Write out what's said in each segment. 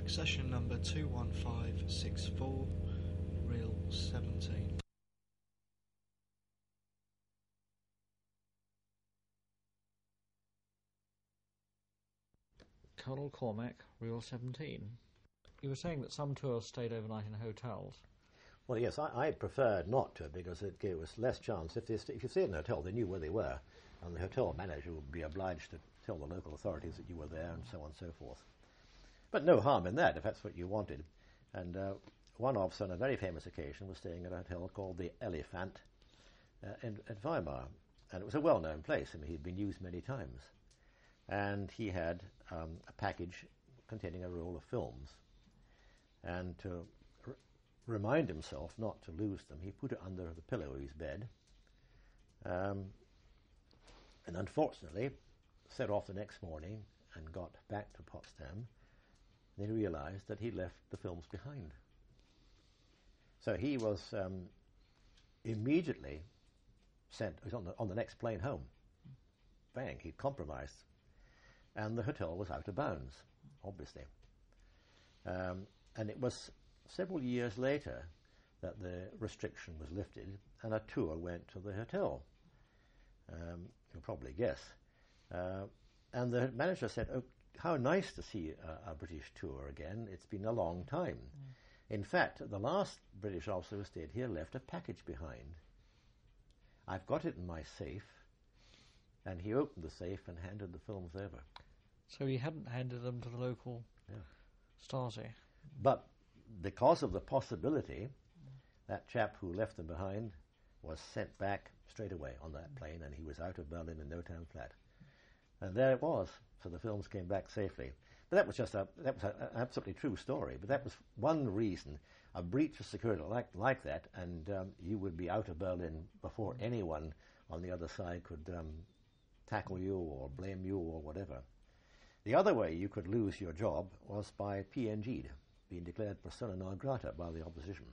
Accession number 21564, reel 17. Colonel Cormac, reel 17. You were saying that some tours stayed overnight in hotels. Well, yes, I preferred not to because it gave us less chance. If you stayed in a hotel, they knew where they were, and the hotel manager would be obliged to tell the local authorities that you were there and so on and so forth. But no harm in that if that's what you wanted. And one officer on a very famous occasion was staying at a hotel called the Elephant at Weimar. And it was a well-known place. I mean, he'd been used many times. And he had a package containing a roll of films. And to remind himself not to lose them, he put it under the pillow of his bed. And unfortunately, set off the next morning and got back to Potsdam. Then he realized that he left the films behind. So he was immediately sent, he was on the next plane home. Bang, he'd compromised. And the hotel was out of bounds, obviously. And it was several years later that the restriction was lifted and a tour went to the hotel. You'll probably guess. And the manager said, "Oh, how nice to see a British tour again. It's been a long time." In fact, the last British officer who stayed here left a package behind. I've got it in my safe. And he opened the safe and handed the films over. So he hadn't handed them to the local Stasi. But because of the possibility, that chap who left them behind was sent back straight away on that plane, and he was out of Berlin in no time flat. And there it was. So the films came back safely. But that was an absolutely true story. But that was one reason, a breach of security like that, and you would be out of Berlin before anyone on the other side could tackle you or blame you or whatever. The other way you could lose your job was by PNG'd, being declared persona non grata by the opposition.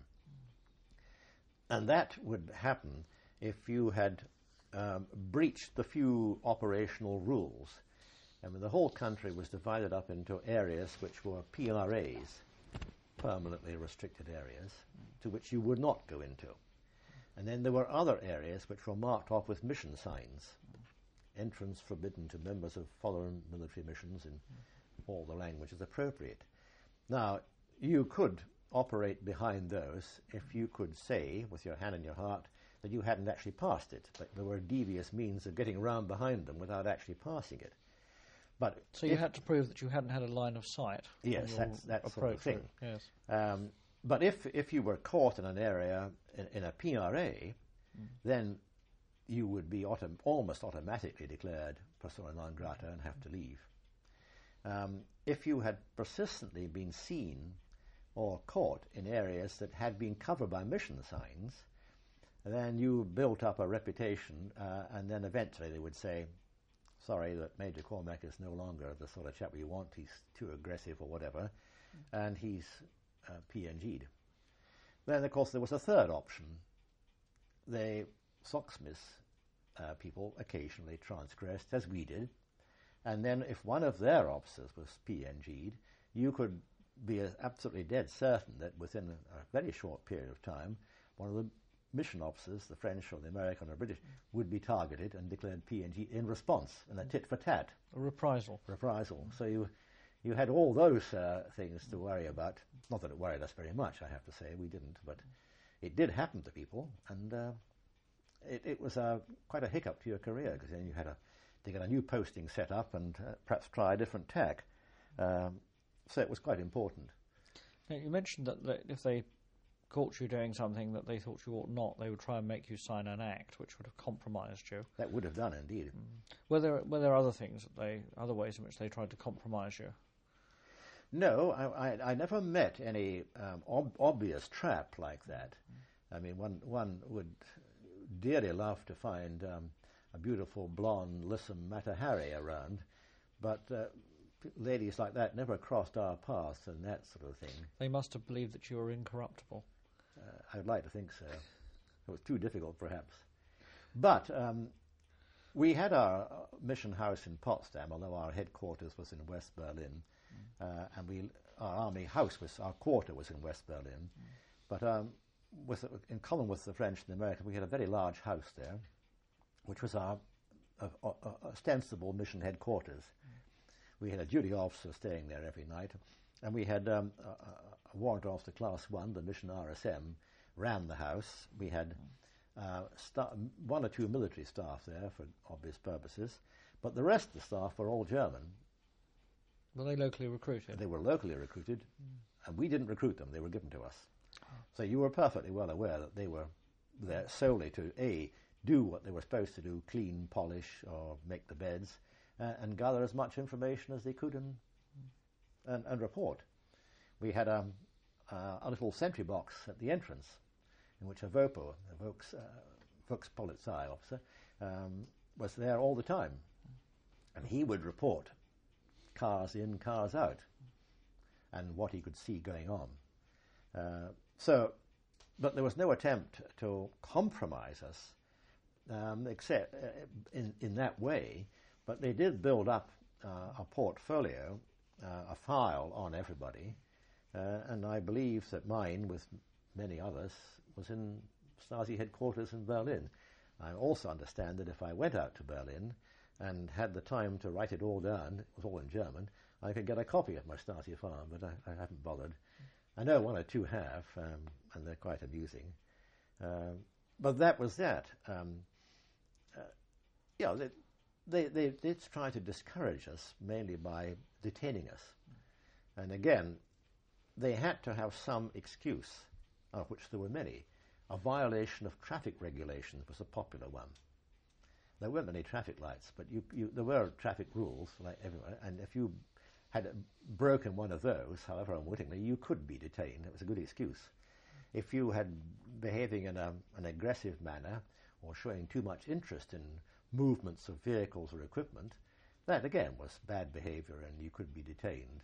And that would happen if you had breached the few operational rules. I mean, the whole country was divided up into areas which were PRAs, permanently restricted areas, to which you would not go into. And then there were other areas which were marked off with mission signs. Entrance forbidden to members of foreign military missions in all the languages appropriate. Now, you could operate behind those if you could say, with your hand in your heart, that you hadn't actually passed it, but there were devious means of getting round behind them without actually passing it. But so you had to prove that you hadn't had a line of sight. Yes, that's sort of thing. Yes. But if you were caught in an area in a PRA, then you would be almost automatically declared persona non grata and have to leave. If you had persistently been seen or caught in areas that had been covered by mission signs, then you built up a reputation, and then eventually they would say, "Sorry, that Major Cormac is no longer the sort of chap we want. He's too aggressive or whatever," and he's PNG'd. Then, of course, there was a third option. The Socksmiths people occasionally transgressed, as we did, and then if one of their officers was PNG'd, you could be absolutely dead certain that within a very short period of time, one of the mission officers, the French or the American or British, would be targeted and declared PNG in response, in a tit for tat. A reprisal. So you had all those things to worry about. Not that it worried us very much, I have to say. We didn't, but it did happen to people, and it was quite a hiccup to your career, because then you had to get a new posting set up and perhaps try a different tack. So it was quite important. Now, you mentioned that if they caught you doing something that they thought you ought not, they would try and make you sign an act which would have compromised you. That would have done, indeed. Were there other things other ways in which they tried to compromise you? No, I never met any obvious trap like that. I mean, one would dearly love to find a beautiful blonde, lissom Mata Hari around, but ladies like that never crossed our paths and that sort of thing. They must have believed that you were incorruptible. I'd like to think so. It was too difficult, perhaps. But We had our mission house in Potsdam, although our headquarters was in West Berlin, and our army house our quarter was in West Berlin. But in common with the French and the Americans, we had a very large house there, which was our ostensible mission headquarters. We had a duty officer staying there every night, and we had a warrant officer class 1, the mission RSM, ran the house. We had one or two military staff there for obvious purposes, but the rest of the staff were all German. Were they locally recruited? They were locally recruited, and we didn't recruit them. They were given to us. So you were perfectly well aware that they were there solely to, A, do what they were supposed to do, clean, polish, or make the beds, and gather as much information as they could and report. We had a little sentry box at the entrance in which a VOPO, a Volkspolizei officer, was there all the time. And he would report cars in, cars out, and what he could see going on. But there was no attempt to compromise us, except in that way. But they did build up a portfolio, a file on everybody, and I believe that mine, with many others, was in Stasi headquarters in Berlin. I also understand that if I went out to Berlin and had the time to write it all down, it was all in German, I could get a copy of my Stasi file, but I haven't bothered. I know one or two have, and they're quite amusing. But that was that. They did try to discourage us, mainly by detaining us. And again, they had to have some excuse, of which there were many. A violation of traffic regulations was a popular one. There weren't many traffic lights, but there were traffic rules, like everywhere, and if you had broken one of those, however unwittingly, you could be detained. It was a good excuse. If you had behaving in an aggressive manner or showing too much interest in movements of vehicles or equipment, that again was bad behavior and you could be detained.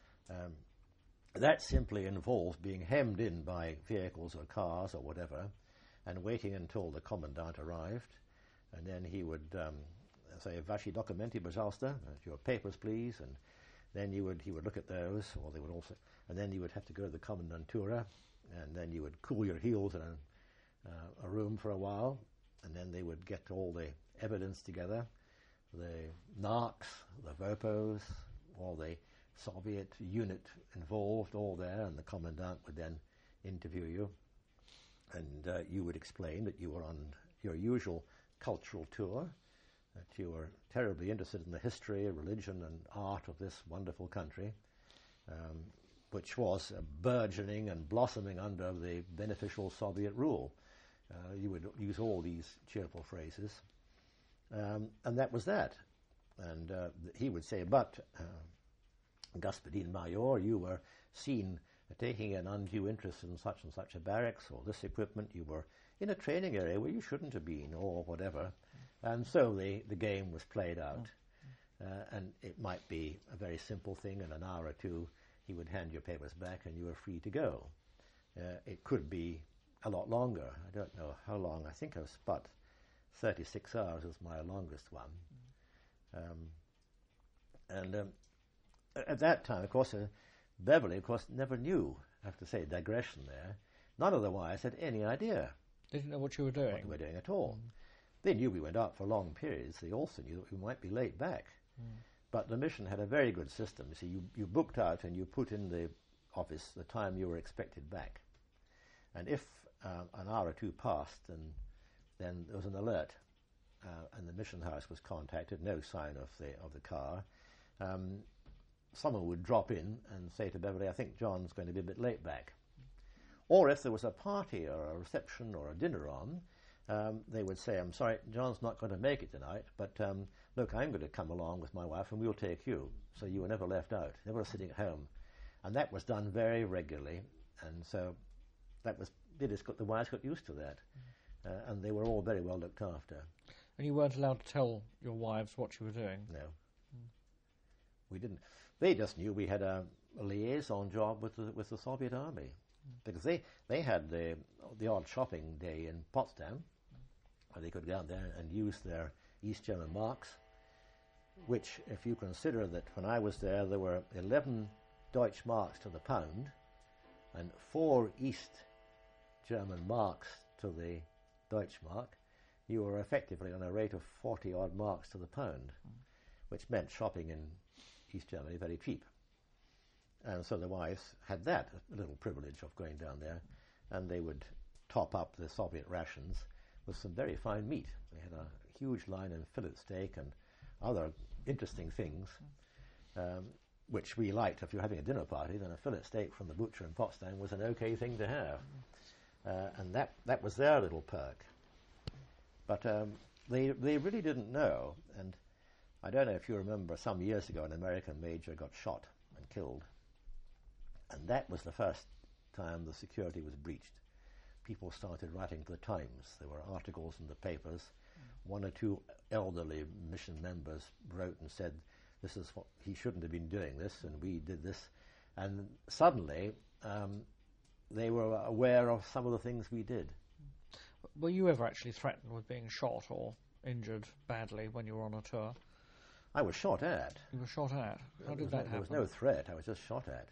That simply involved being hemmed in by vehicles or cars or whatever and waiting until the commandant arrived, and then he would say, "Ваши документы, пожалуйста," your papers please, and then he would look at those, or they would also, and then you would have to go to the commandantura, and then you would cool your heels in a room for a while, and then they would get all the evidence together, the NARCs, the VOPOs, all the Soviet unit involved, all there, and the commandant would then interview you, and you would explain that you were on your usual cultural tour, that you were terribly interested in the history, religion, and art of this wonderful country, which was burgeoning and blossoming under the beneficial Soviet rule. You would use all these cheerful phrases, and that was that. And he would say, "But, Господин Major, you were seen taking an undue interest in such and such a barracks or this equipment. You were in a training area where you shouldn't have been," or whatever. And so the game was played out. And it might be a very simple thing. In an hour or two, he would hand your papers back and you were free to go. It could be a lot longer. I don't know how long. I think it was about 36 hours was my longest one. At that time, of course, Beverly, of course, never knew, I have to say, digression there. None of the wives had any idea. They didn't know what you were doing. What we were doing at all. They knew we went out for long periods. They also knew that we might be late back. But the mission had a very good system. You see, you booked out and you put in the office the time you were expected back. And if an hour or two passed, then there was an alert, and the mission house was contacted. No sign of the car. Someone would drop in and say to Beverly, "I think John's going to be a bit late back." Or if there was a party or a reception or a dinner on, they would say, "I'm sorry, John's not going to make it tonight, but look, I'm going to come along with my wife and we'll take you." So you were never left out, never sitting at home. And that was done very regularly, and so that was, the wives got used to that, and they were all very well looked after. And you weren't allowed to tell your wives what you were doing? No. We didn't. They just knew we had a liaison job with the Soviet army, because they had the odd shopping day in Potsdam, where they could go out there and use their East German marks, which, if you consider that when I was there were 11 Deutsch marks to the pound and 4 East German marks to the Deutsch mark, you were effectively on a rate of 40-odd marks to the pound, which meant shopping in East Germany very cheap. And so the wives had that little privilege of going down there, and they would top up the Soviet rations with some very fine meat. They had a huge line in fillet steak and other interesting things, which we liked. If you're having a dinner party, then a fillet steak from the butcher in Potsdam was an okay thing to have. And that was their little perk. But they really didn't know, and I don't know if you remember, some years ago an American major got shot and killed, and that was the first time the security was breached. People started writing to the Times. There were articles in the papers. One or two elderly mission members wrote and said, this is what he shouldn't have been doing this, and we did this. And suddenly they were aware of some of the things we did. Were you ever actually threatened with being shot or injured badly when you were on a tour? I was shot at. You were shot at? How did that happen? There was no threat. I was just shot at.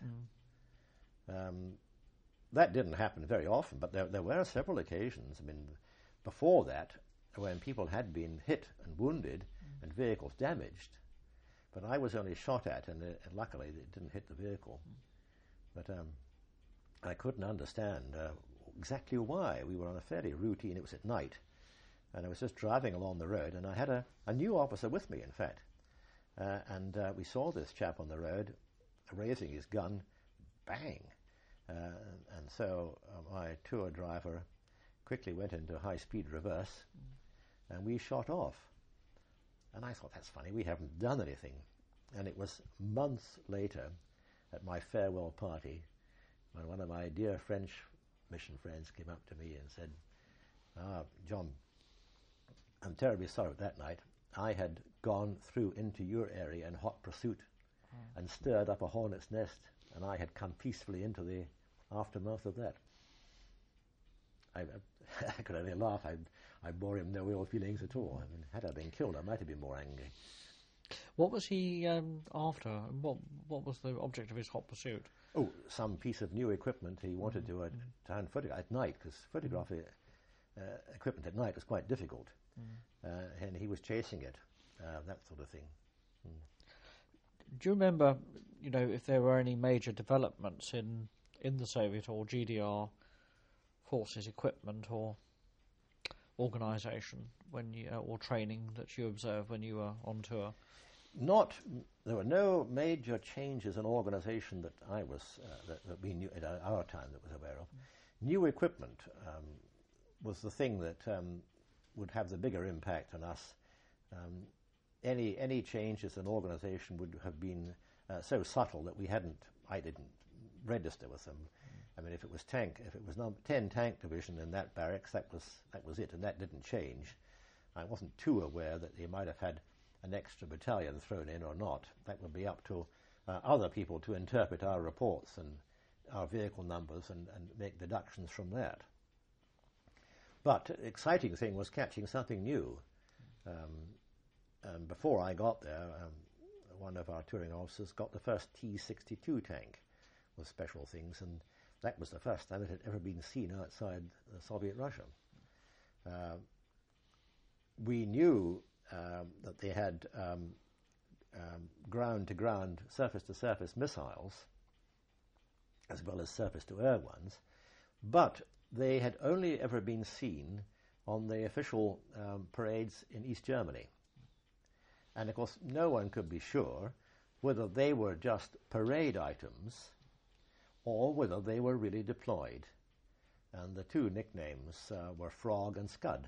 That didn't happen very often, but there were several occasions. I mean, before that, when people had been hit and wounded and vehicles damaged, but I was only shot at, and luckily it didn't hit the vehicle. But I couldn't understand exactly why. We were on a fairly routine, it was at night, and I was just driving along the road, and I had a new officer with me, in fact, and we saw this chap on the road raising his gun, bang, and so my tour driver quickly went into high-speed reverse, and we shot off. And I thought, that's funny, we haven't done anything. And it was months later at my farewell party when one of my dear French mission friends came up to me and said, John, I'm terribly sorry that night. I had gone through into your area in hot pursuit and stirred up a hornet's nest, and I had come peacefully into the aftermath of that. I could only laugh. I bore him no ill feelings at all. I mean, had I been killed, I might have been more angry. What was he after? What was the object of his hot pursuit? Oh, some piece of new equipment he wanted to hand photograph at night, because photography equipment at night was quite difficult, and he was chasing it, that sort of thing. Do you remember, if there were any major developments in the Soviet or GDR forces equipment or organisation or training that you observed when you were on tour? There were no major changes in organisation that I was that we knew at our time that was aware of. New equipment was the thing that would have the bigger impact on us. Any changes in organisation would have been so subtle that I didn't register with them. I mean, if it was 10 tank division in that barracks, that was it, and that didn't change. I wasn't too aware that they might have had an extra battalion thrown in or not. That would be up to other people to interpret our reports and our vehicle numbers and make deductions from that. But the exciting thing was catching something new. And before I got there, one of our touring officers got the first T-62 tank with special things, and that was the first time it had ever been seen outside Soviet Russia. We knew that they had ground-to-ground, surface-to-surface missiles, as well as surface-to-air ones, but they had only ever been seen on the official parades in East Germany. And of course, no one could be sure whether they were just parade items or whether they were really deployed. And the two nicknames were Frog and Scud.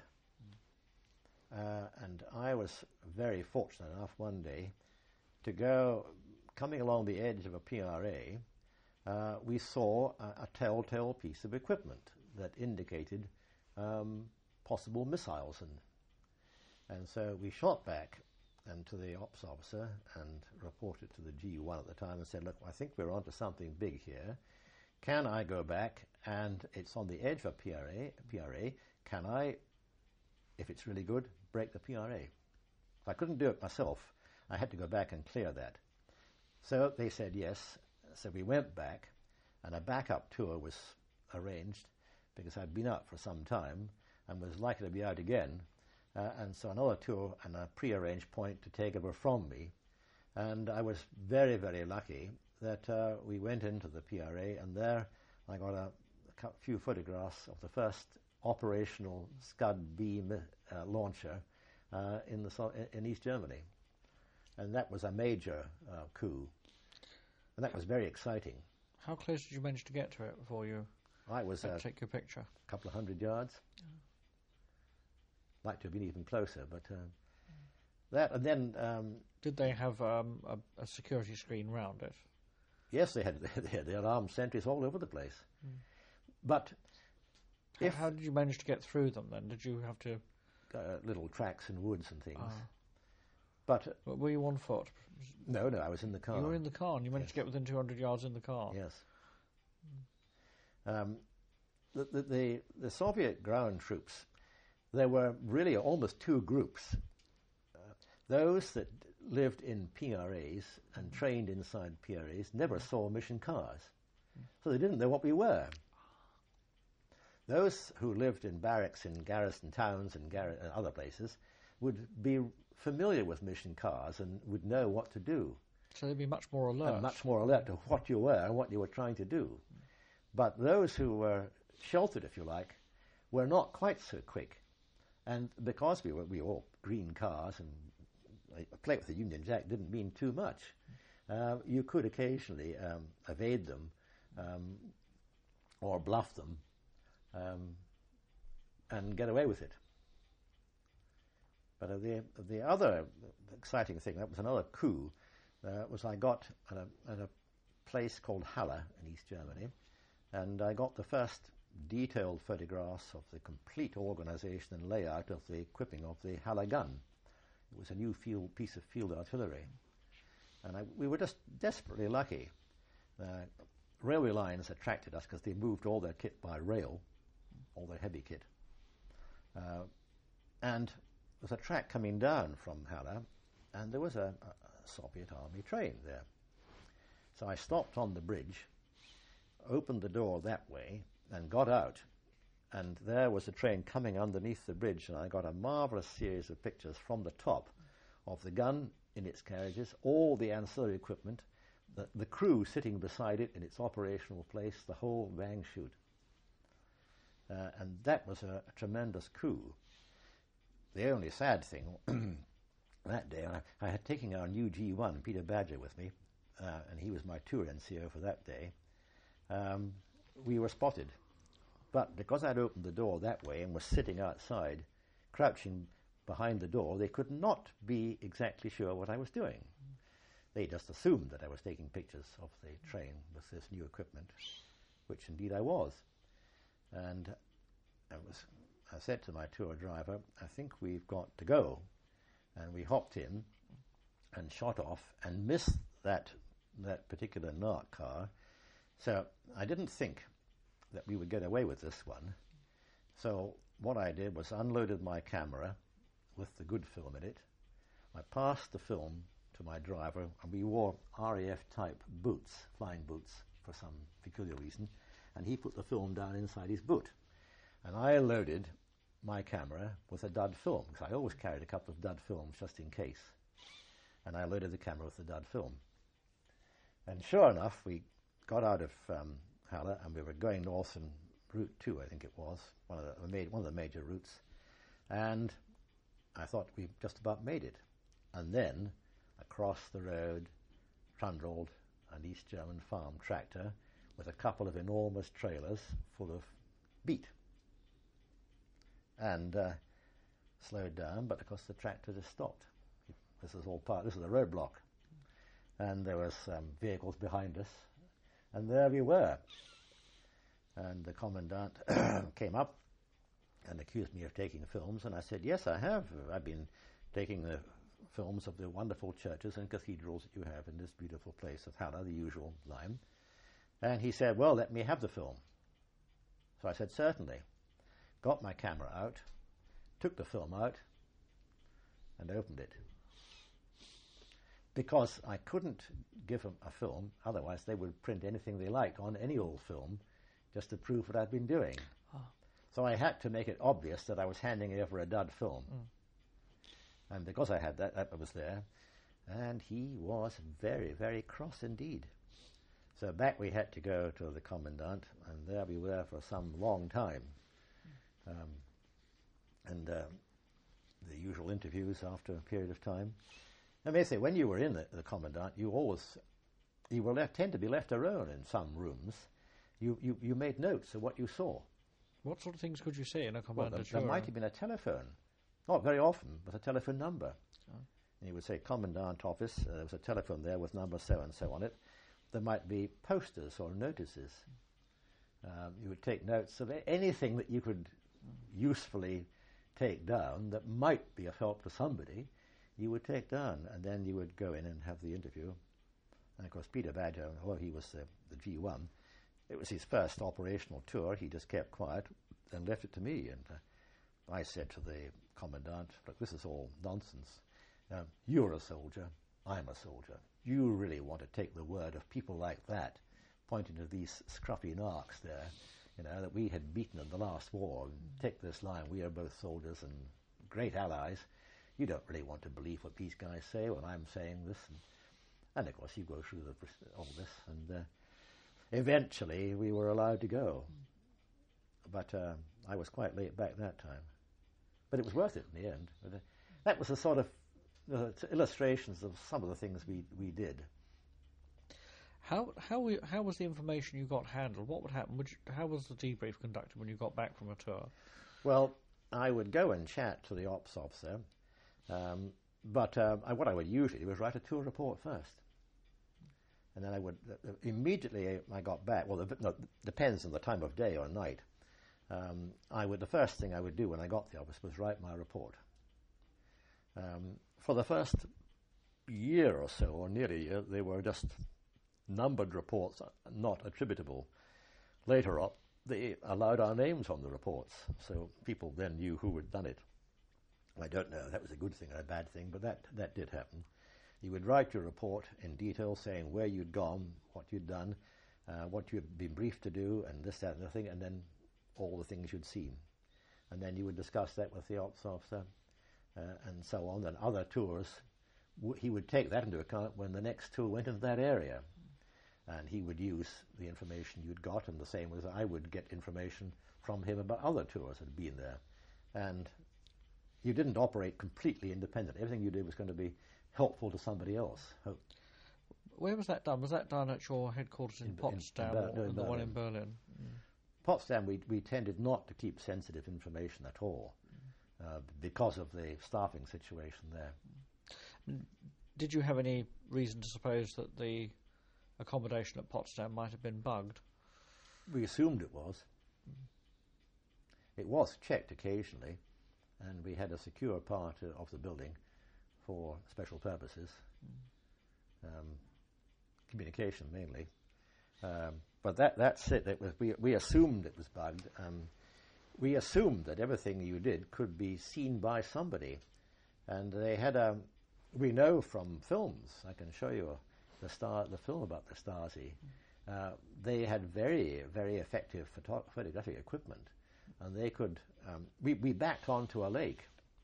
And I was very fortunate enough one day to go, coming along the edge of a PRA, we saw a telltale piece of equipment that indicated possible missiles. And so we shot back and to the ops officer and reported to the G1 at the time and said, look, I think we're onto something big here. Can I go back, and it's on the edge of a PRA, can I, if it's really good, break the PRA? If I couldn't do it myself, I had to go back and clear that. So they said yes. So we went back, and a backup tour was arranged because I'd been out for some time and was likely to be out again. And so another tour and a pre-arranged point to take over from me. And I was very, very lucky that we went into the PRA, and there I got a few photographs of the first operational Scud beam launcher in East Germany. And that was a major coup. And that was very exciting. How close did you manage to get to it before you I was take your picture? A couple of 100 yards. Like to have been even closer, but that, and then... did they have a security screen round it? Yes, they had their armed sentries all over the place. But how did you manage to get through them then? Did you have to... little tracks in woods and things. But were you on foot? No, I was in the car. You were in the car, and you managed to get within 200 yards in the car? Yes. The Soviet ground troops, there were really almost two groups. Those that lived in PRAs and trained inside PRAs never saw mission cars, so they didn't know what we were. Those who lived in barracks in garrison towns and other places would be familiar with mission cars and would know what to do. So they'd be much more alert. And much more alert to what you were and what you were trying to do. But those who were sheltered, if you like, were not quite so quick. And because we were all green cars and a plate with the Union Jack didn't mean too much, you could occasionally evade them or bluff them and get away with it. But the other exciting thing, that was another coup, was I got at a place called Halle in East Germany, and I got the first detailed photographs of the complete organization and layout of the equipping of the Halle gun. It was a new piece of field artillery. And we were just desperately lucky. Railway lines attracted us because they moved all their kit by rail, all their heavy kit. And there was a track coming down from Halle, and there was a Soviet army train there. So I stopped on the bridge, opened the door that way, and got out. And there was a train coming underneath the bridge, and I got a marvellous series of pictures from the top of the gun in its carriages, all the ancillary equipment, the crew sitting beside it in its operational place, the whole bang shoot. And that was a tremendous coup. The only sad thing that day, I had taken our new G1, Peter Badger, with me, and he was my tour NCO for that day. We were spotted. But because I'd opened the door that way and was sitting outside, crouching behind the door, they could not be exactly sure what I was doing. They just assumed that I was taking pictures of the train with this new equipment, which indeed I was. And I said to my tour driver, I think we've got to go. And we hopped in and shot off and missed that particular NARC car. So I didn't think that we would get away with this one. So what I did was unloaded my camera with the good film in it. I passed the film to my driver, and we wore RAF-type boots, flying boots, for some peculiar reason, and he put the film down inside his boot. And I loaded my camera with a dud film, because I always carried a couple of dud films just in case. And I loaded the camera with the dud film. And sure enough, we got out of Halle, and we were going north on Route 2, I think it was, one of the major routes. And I thought we just about made it. And then, across the road, trundled an East German farm tractor with a couple of enormous trailers full of beet. And slowed down, but of course the tractor just stopped. This is a roadblock. And there was vehicles behind us, and there we were. And the commandant came up and accused me of taking films, and I said, yes, I have. I've been taking the films of the wonderful churches and cathedrals that you have in this beautiful place of Halle, the usual line. And he said, well, let me have the film. So I said, certainly. Got my camera out, took the film out, and opened it. because I couldn't give them a film, otherwise they would print anything they like on any old film just to prove what I'd been doing. Oh. So I had to make it obvious that I was handing over a dud film. And because I had that, that was there. And he was very, very cross indeed. So back we had to go to the commandant, and there we were for some long time. The usual interviews after a period of time. I may say, when you were in the commandant, you were tend to be left alone in some rooms. You made notes of what you saw. What sort of things could you see in a Well, commandant? there might have been a telephone, not very often, but a telephone number. Oh. And you would say, commandant office, there was a telephone there with number so-and-so on it. There might be posters or notices. You would take notes of anything that you could usefully take down that might be of help to somebody, you would take down, and then you would go in and have the interview. And of course, Peter Badger, although he was the G1, it was his first operational tour. He just kept quiet and left it to me. And I said to the commandant, look, this is all nonsense. You're a soldier, I'm a soldier. You really want to take the word of people like that, pointing to these scruffy narcs there, that we had beaten in the last war, and take this line, we are both soldiers and great allies. You don't really want to believe what these guys say when I'm saying this. And of course, you go through all this, and eventually we were allowed to go. But I was quite late back that time. But it was worth it in the end. But, that was the sort of illustrations of some of the things we did. How was the information you got handled? What would happen? How was the debrief conducted when you got back from a tour? Well, I would go and chat to the ops officer, but what I would usually do was write a tour report first. And then I would, immediately I got back, well, depends on the time of day or night, the first thing I would do when I got to the office was write my report. For the first year or so, or nearly a year, they were just numbered reports, not attributable. Later on, they allowed our names on the reports, so people then knew who had done it. I don't know if that was a good thing or a bad thing, but that did happen. You would write your report in detail, saying where you'd gone, what you'd done, what you'd been briefed to do, and this, that, and the thing, and then all the things you'd seen. And then you would discuss that with the ops officer, and so on. And other tours, he would take that into account when the next tour went into that area. And he would use the information you'd got, and the same as I would get information from him about other tours that had been there. And you didn't operate completely independent. Everything you did was going to be helpful to somebody else. Where was that done? Was that done at your headquarters in Potsdam or the one in Berlin? Potsdam, we tended not to keep sensitive information at all because of the staffing situation there. Did you have any reason to suppose that the accommodation at Potsdam might have been bugged? We assumed it was. It was checked occasionally, and we had a secure part of the building for special purposes, communication mainly. But that's it. We assumed it was bugged. We assumed that everything you did could be seen by somebody, and they had we know from films. I can show you the film about the Stasi. They had very, very effective photographic equipment, and they could. We backed onto a lake,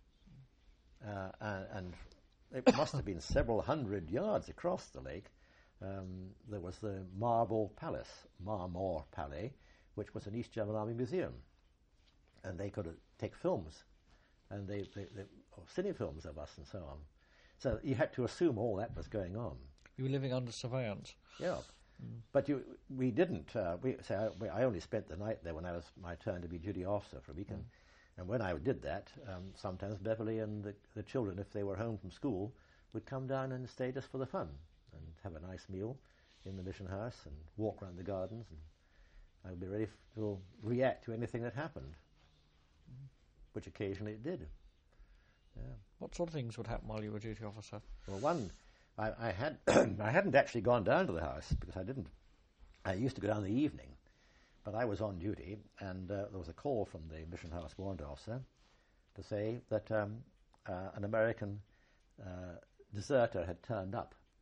and it must have been several hundred yards across the lake. There was the Marmor Palais, which was an East German Army museum, and they could take films, and they cine films of us and so on. So you had to assume all that was going on. You were living under surveillance. Yeah, but we didn't. I only spent the night there when it was my turn to be duty officer for a weekend. And when I did that, sometimes Beverly and the children, if they were home from school, would come down and stay just for the fun and have a nice meal in the mission house and walk around the gardens, and I would be ready to react to anything that happened, which occasionally it did. Yeah. What sort of things would happen while you were duty officer? Well, I hadn't actually gone down to the house because I didn't. I used to go down in the evening, but I was on duty, and there was a call from the mission house warrant officer to say that an American deserter had turned up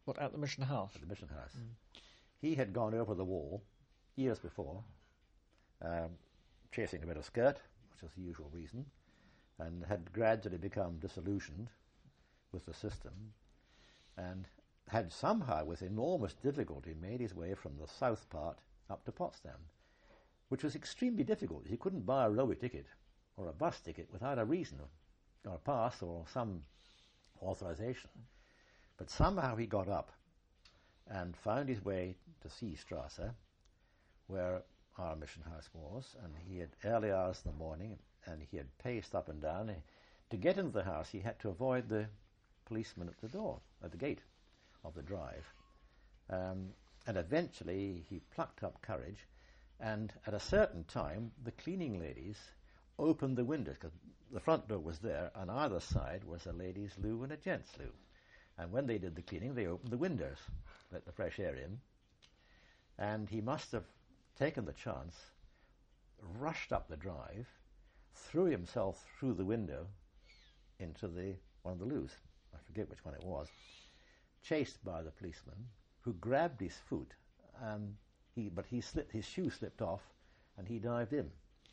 What, at the Mission House? At the Mission House. He had gone over the wall years before, chasing a bit of skirt, which is the usual reason, and had gradually become disillusioned with the system, and had somehow, with enormous difficulty, made his way from the south part up to Potsdam, which was extremely difficult. He couldn't buy a railway ticket or a bus ticket without a reason, or a pass, or some authorization. But somehow he got up and found his way to Seestrasse, where our mission house was, and he had early hours in the morning, and he had paced up and down. To get into the house, he had to avoid the policeman at the door, at the gate of the drive. And eventually he plucked up courage, and at a certain time the cleaning ladies opened the windows, because the front door was there, and either side was a ladies' loo and a gents' loo. And when they did the cleaning, they opened the windows, let the fresh air in, and he must have taken the chance, rushed up the drive, threw himself through the window into one of the loos. I forget which one it was, chased by the policeman, who grabbed his foot, and his shoe slipped off, and he dived in.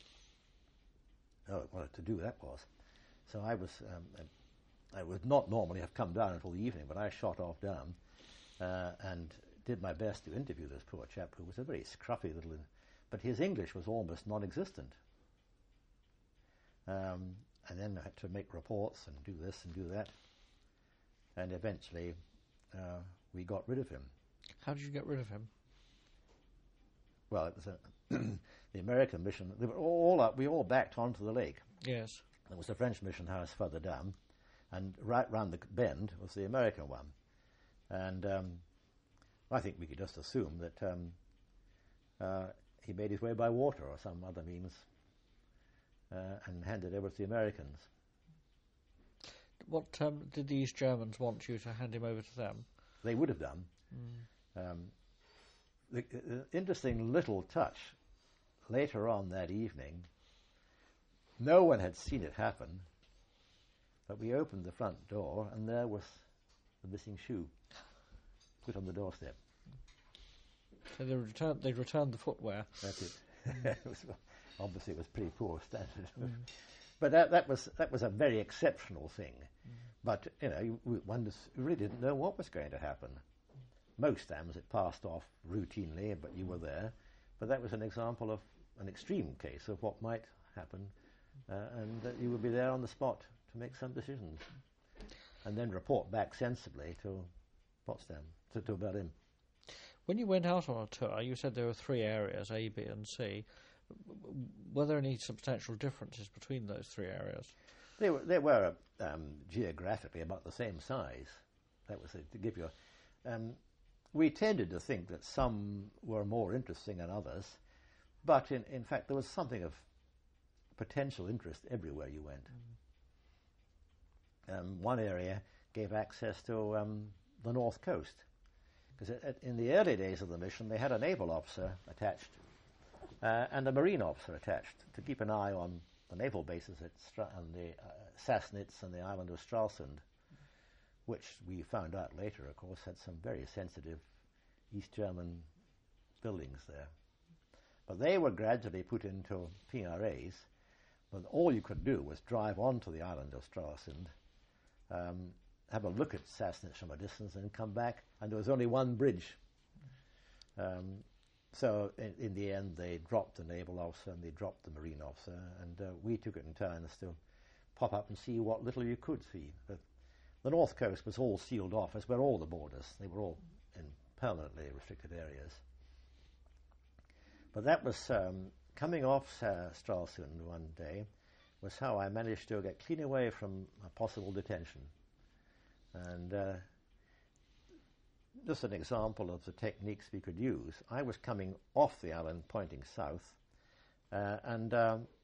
Oh, what a to-do that was. So I would not normally have come down until the evening, but I shot off down and did my best to interview this poor chap, who was a very scruffy little... But his English was almost non-existent. And then I had to make reports and do this and do that. And eventually we got rid of him. How did you get rid of him? Well, it was the American mission. They were all up. We all backed onto the lake. Yes. There was the French mission house further down, and right round the bend was the American one. And I think we could just assume that he made his way by water or some other means and handed over to the Americans. What did the East Germans want you to hand him over to them? They would have done. The interesting little touch later on that evening, no one had seen it happen, but we opened the front door and there was the missing shoe put on the doorstep. So they'd returned the footwear. That's it. Obviously it was pretty poor standard. But that was a very exceptional thing. But one really didn't know what was going to happen. Most times it passed off routinely, but you were there. But that was an example of an extreme case of what might happen, and that you would be there on the spot to make some decisions, and then report back sensibly to Potsdam, to Berlin. When you went out on a tour, you said there were 3 areas, A, B and C. Were there any substantial differences between those 3 areas? They were geographically about the same size. That was to give you we tended to think that some were more interesting than others, but in fact there was something of potential interest everywhere you went. One area gave access to the North Coast, because in the early days of the mission they had a naval officer attached and a marine officer attached to keep an eye on the naval bases at the Sassnitz and the island of Stralsund, which we found out later, of course, had some very sensitive East German buildings there. But they were gradually put into PRAs, but all you could do was drive onto the island of Stralsund, have a look at Sassnitz from a distance, and come back, and there was only one bridge. So in the end, they dropped the naval officer and they dropped the marine officer, and we took it in turns to pop up and see what little you could see. But the North Coast was all sealed off, as were all the borders. They were all in permanently restricted areas. But that was coming off Stralsund one day, was how I managed to get clean away from a possible detention. And just an example of the techniques we could use. I was coming off the island, pointing south, and